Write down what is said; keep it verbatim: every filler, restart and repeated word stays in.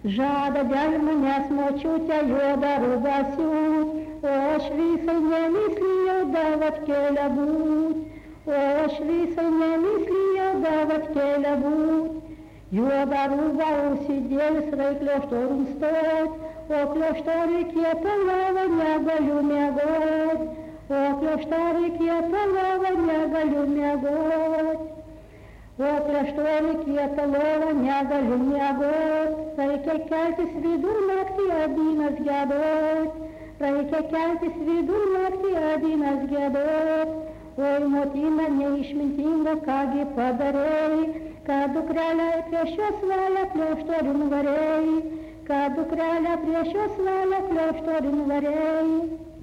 Žada dėl manęs močiutė juodą rūbą siūt, o aš visai nemyslijau davat kelią būt, o aš visai nemyslijau davat kelią būt. Juodą rūbą užsidėjus reik klioštorum stot, o klioštorį kietą lovą negaliu miegot, o klioštorį kietą lovą negaliu miegot, o klioštorį kietą lovą negaliu miegot. Reikia keltis vidurnaktį adinas giedot, reikia keltis vidurnaktį adinas giedot. Oi, motina neišmintinga, kągi padarei, kad dukrelę prieš jos valią klioštorin varei, kad dukrelę prieš jos valią klioštorin varei.